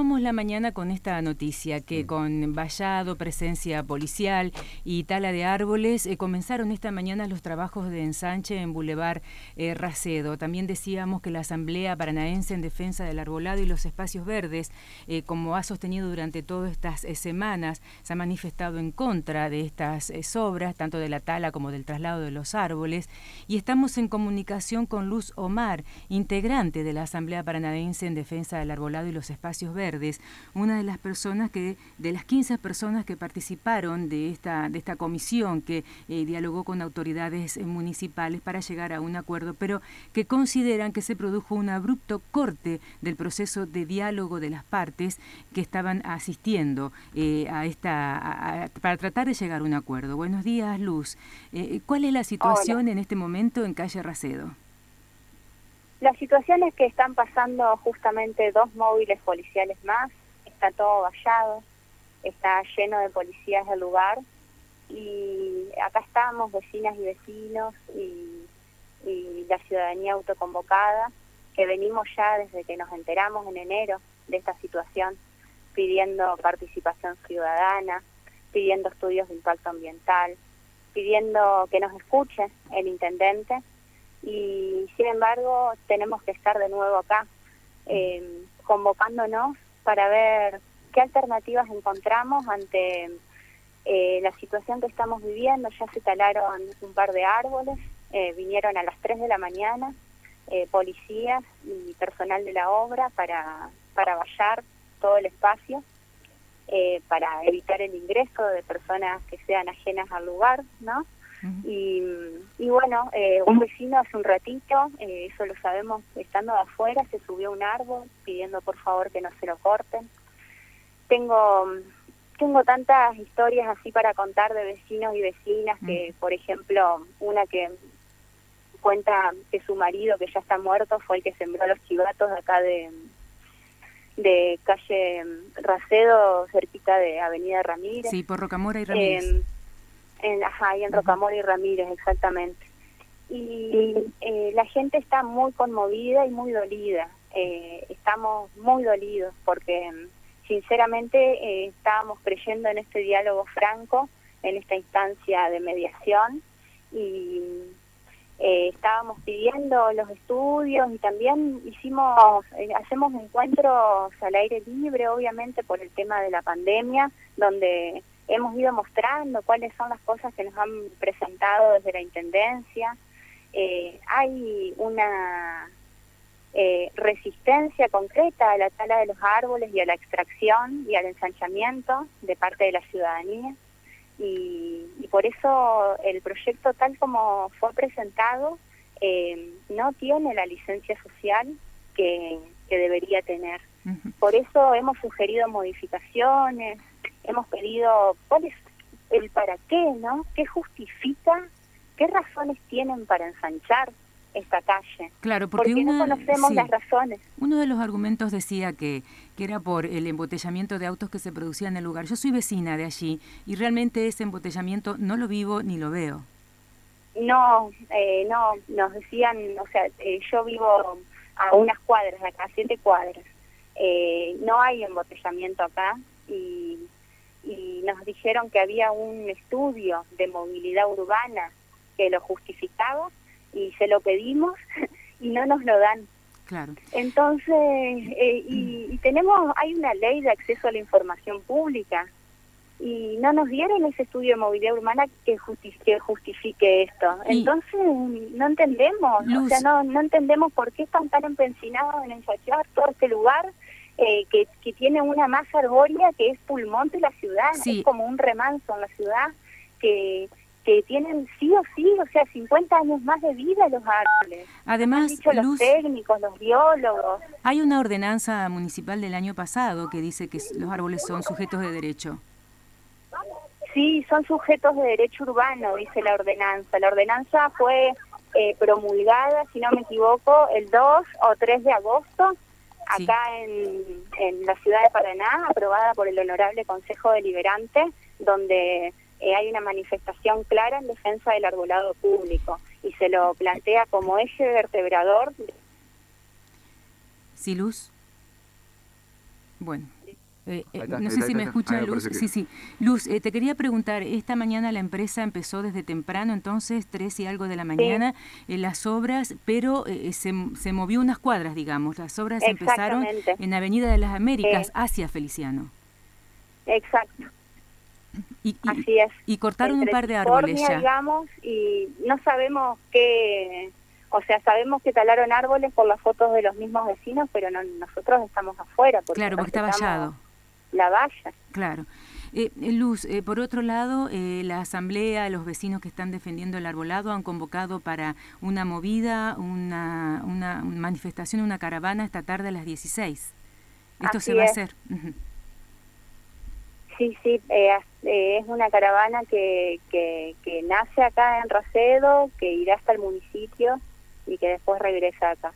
Arrancábamos la mañana con esta noticia que con vallado, presencia policial y tala de árboles comenzaron esta mañana los trabajos de ensanche en Boulevard Racedo. También decíamos que la Asamblea Paranaense en Defensa del Arbolado y los Espacios Verdes, como ha sostenido durante todas estas semanas, se ha manifestado en contra de estas obras, tanto de la tala como del traslado de los árboles. Y estamos en comunicación con Luz Omar, integrante de la Asamblea Paranaense en Defensa del Arbolado y los Espacios Verdes, una de las personas de las 15 personas que participaron de esta comisión que dialogó con autoridades municipales para llegar a un acuerdo, pero que consideran que se produjo un abrupto corte del proceso de diálogo de las partes que estaban asistiendo para tratar de llegar a un acuerdo. Buenos días, Luz. ¿Cuál es la situación Hola. en este momento en calle Racedo? La situación es que están pasando justamente 2 móviles policiales más, está todo vallado, está lleno de policías del lugar y acá estamos vecinas y vecinos y la ciudadanía autoconvocada, que venimos ya desde que nos enteramos en enero de esta situación, pidiendo participación ciudadana, pidiendo estudios de impacto ambiental, pidiendo que nos escuche el intendente. Y sin embargo tenemos que estar de nuevo acá, convocándonos para ver qué alternativas encontramos ante la situación que estamos viviendo. Ya se talaron un par de árboles, vinieron a las 3 de la mañana policías y personal de la obra para vallar todo el espacio, para evitar el ingreso de personas que sean ajenas al lugar, ¿no? Y bueno, un vecino hace un ratito, eso lo sabemos estando de afuera, se subió a un árbol pidiendo por favor que no se lo corten. Tengo tantas historias así para contar de vecinos y vecinas que, por ejemplo, una que cuenta que su marido, que ya está muerto, fue el que sembró los chivatos de acá de calle Racedo, cerquita de Avenida Ramírez. Sí, por Rocamora y Ramírez. Y en Rocamora y Ramírez, exactamente. Y la gente está muy conmovida y muy dolida. Estamos muy dolidos porque sinceramente estábamos creyendo en este diálogo franco, en esta instancia de mediación, y estábamos pidiendo los estudios y también hacemos encuentros al aire libre, obviamente por el tema de la pandemia, donde hemos ido mostrando cuáles son las cosas que nos han presentado desde la Intendencia. Hay una resistencia concreta a la tala de los árboles y a la extracción y al ensanchamiento de parte de la ciudadanía. Y por eso el proyecto tal como fue presentado no tiene la licencia social que debería tener. Por eso hemos sugerido modificaciones, hemos pedido cuál es el para qué, ¿no? ¿Qué justifica? ¿Qué razones tienen para ensanchar esta calle? Claro, porque no conocemos las razones. Uno de los argumentos decía que era por el embotellamiento de autos que se producía en el lugar. Yo soy vecina de allí y realmente ese embotellamiento no lo vivo ni lo veo. No, nos decían, o sea, yo vivo a unas cuadras de acá, 7 cuadras. No hay embotellamiento acá y nos dijeron que había un estudio de movilidad urbana que lo justificaba y se lo pedimos y no nos lo dan. Claro. Entonces, hay una ley de acceso a la información pública y no nos dieron ese estudio de movilidad urbana que justifique esto. Entonces, no entendemos, Luz. O sea, no entendemos por qué están tan empecinados en ensanchar todo este lugar que tiene una masa arbórea que es pulmón de la ciudad, sí. Es como un remanso en la ciudad que tienen sí o sí, o sea, 50 años más de vida los árboles. Además, han dicho Luz, los técnicos, los biólogos. Hay una ordenanza municipal del año pasado que dice que los árboles son sujetos de derecho. Sí, son sujetos de derecho urbano, dice la ordenanza. La ordenanza fue promulgada, si no me equivoco, el 2 o 3 de agosto, acá en la ciudad de Paraná, aprobada por el Honorable Consejo Deliberante, donde hay una manifestación clara en defensa del arbolado público y se lo plantea como eje vertebrador. ¿Sí, Luz? Bueno. No sé si me escucha Luz. Sí. Luz, te quería preguntar, esta mañana la empresa empezó desde temprano, entonces 3 y algo de la mañana, las obras, pero se movió unas cuadras, digamos. Las obras empezaron en Avenida de las Américas hacia Feliciano. Exacto. Así es. Y cortaron un par de árboles ya. Digamos, y no sabemos qué... O sea, sabemos que talaron árboles por las fotos de los mismos vecinos, pero nosotros estamos afuera. Claro, porque está vallado. La valla. Claro. Luz, por otro lado, la asamblea, los vecinos que están defendiendo el arbolado han convocado para una movida, una manifestación, una caravana esta tarde a las 16. ¿Esto se va a hacer? Sí, es una caravana que nace acá en Racedo, que irá hasta el municipio y que después regresa acá.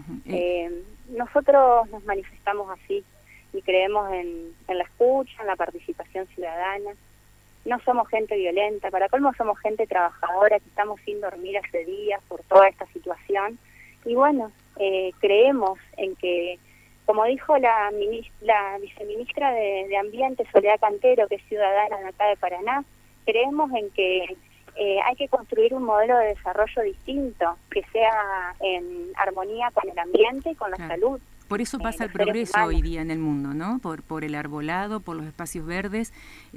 Nosotros nos manifestamos así y creemos en la escucha, en la participación ciudadana. No somos gente violenta, para colmo somos gente trabajadora que estamos sin dormir hace días por toda esta situación. Y bueno, creemos en que, como dijo la viceministra de Ambiente, Soledad Cantero, que es ciudadana de acá de Paraná, creemos en que hay que construir un modelo de desarrollo distinto, que sea en armonía con el ambiente y con la salud. Por eso pasa el progreso hoy día en el mundo, ¿no? Por el arbolado, por los espacios verdes.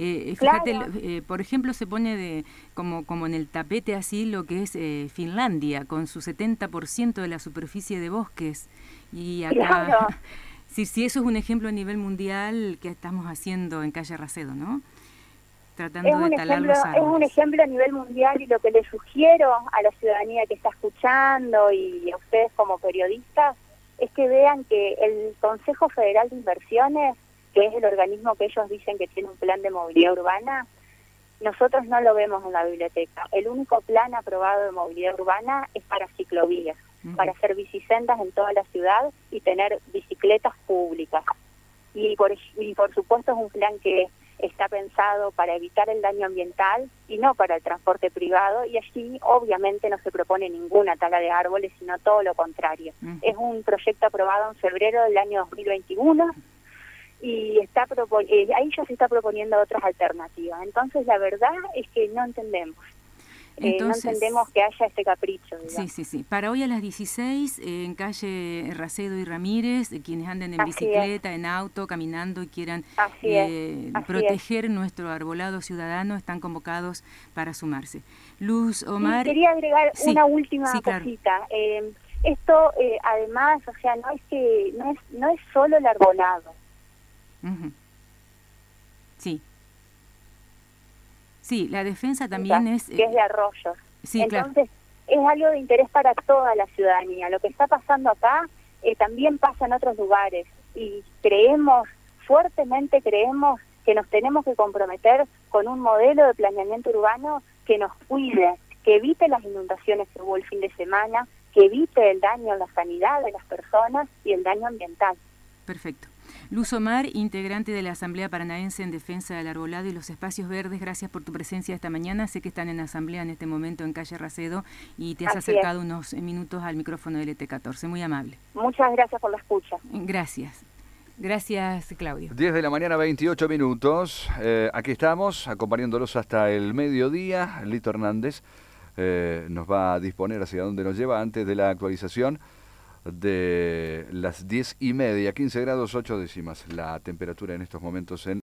Fíjate, por ejemplo, se pone como en el tapete así lo que es Finlandia, con su 70% de la superficie de bosques. Y acá, sí, eso es un ejemplo a nivel mundial que estamos haciendo en Calle Racedo, ¿no? Tratando de talar los árboles. Es un ejemplo a nivel mundial, y lo que le sugiero a la ciudadanía que está escuchando y a ustedes como periodistas es que vean que el Consejo Federal de Inversiones, que es el organismo que ellos dicen que tiene un plan de movilidad urbana, nosotros no lo vemos en la biblioteca. El único plan aprobado de movilidad urbana es para ciclovías, para hacer bicisendas en toda la ciudad y tener bicicletas públicas. Y por supuesto es un plan que está pensado para evitar el daño ambiental y no para el transporte privado, y allí obviamente no se propone ninguna tala de árboles, sino todo lo contrario. Es un proyecto aprobado en febrero del año 2021 y ahí ya se está proponiendo otras alternativas. Entonces la verdad es que no entendemos. Entonces, no entendemos que haya este capricho, digamos. Sí. Para hoy a las 16, en calle Racedo y Ramírez, quienes anden en bicicleta, en auto, caminando y quieran proteger nuestro arbolado ciudadano, están convocados para sumarse. Luz, Omar... quería agregar una última cosita. Esto, además, o sea, no es solo el arbolado. Sí, la defensa también es... que es de arroyos. Sí, entonces, es algo de interés para toda la ciudadanía. Lo que está pasando acá también pasa en otros lugares. Y fuertemente creemos que nos tenemos que comprometer con un modelo de planeamiento urbano que nos cuide, que evite las inundaciones que hubo el fin de semana, que evite el daño a la sanidad de las personas y el daño ambiental. Perfecto. Luz Omar, integrante de la Asamblea Paranaense en Defensa del Arbolado y los Espacios Verdes, gracias por tu presencia esta mañana. Sé que están en asamblea en este momento en Calle Racedo y te has acercado unos minutos al micrófono del ET14. Muy amable. Muchas gracias por la escucha. Gracias. Gracias, Claudio. 10 de la mañana, 28 minutos. Aquí estamos, acompañándolos hasta el mediodía. Lito Hernández nos va a disponer hacia dónde nos lleva antes de la actualización de las 10:30, 15 grados 8 décimas la temperatura en estos momentos en